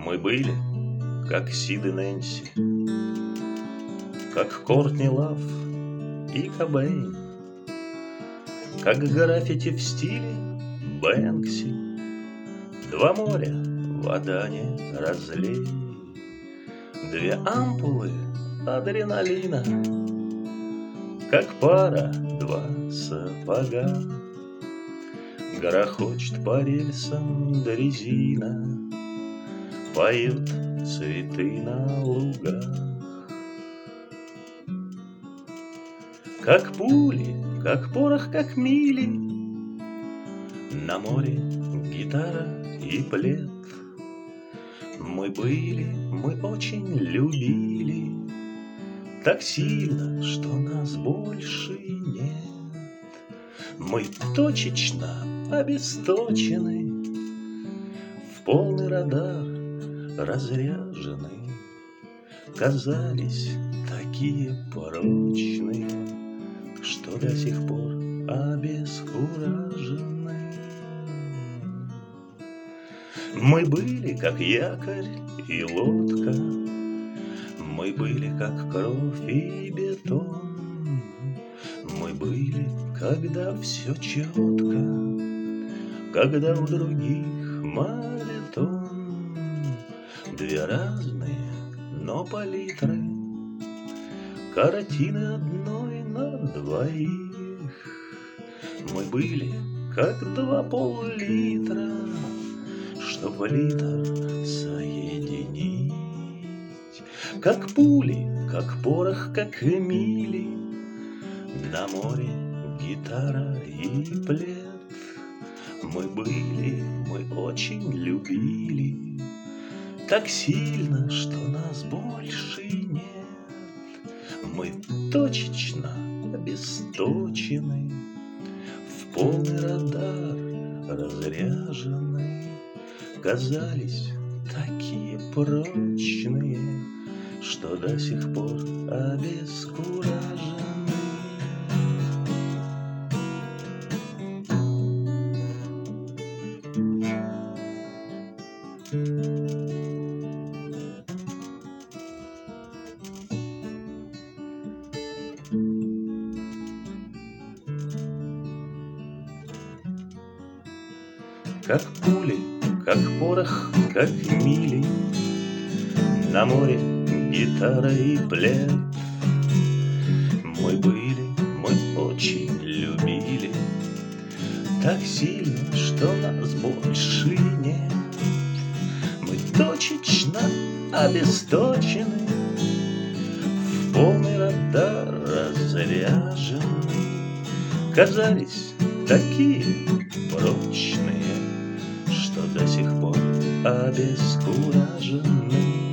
Мы были, как Сид и Нэнси, как Кортни Лав и Кобейн, как граффити в стиле Бэнкси. Два моря, вода не разлей, две ампулы адреналина, как пара, два сапога. Грохочет по рельсам дрезина, поют цветы на лугах. Как пули, как порох, как мили, на море гитара и плед. Мы были, мы очень любили, так сильно, что нас больше нет. Мы точечно обесточены, в полный радар разряжены, казались такие прочные, что до сих пор обескуражены. Мы были, как якорь и лодка, мы были, как кровь и бетон. Мы были, когда все четко, когда у других мавитон. Две разные, но палитры, картины одной на двоих. Мы были, как два пол-литра, чтоб литр соединить. Как пули, как порох, как мили, на море гитара и плед. Мы были, мы очень любили, так сильно, что нас больше нет. Мы точечно обесточены, в полный радар разряжены, казались такие прочные, что до сих пор обескуражены. Как пули, как порох, как мили, на море гитара и плед. Мы были, мы очень любили, так сильно, что нас больше нет. Мы точечно обесточены, в полный радар разряжены, казались такие прочные, что до сих пор обескуражены.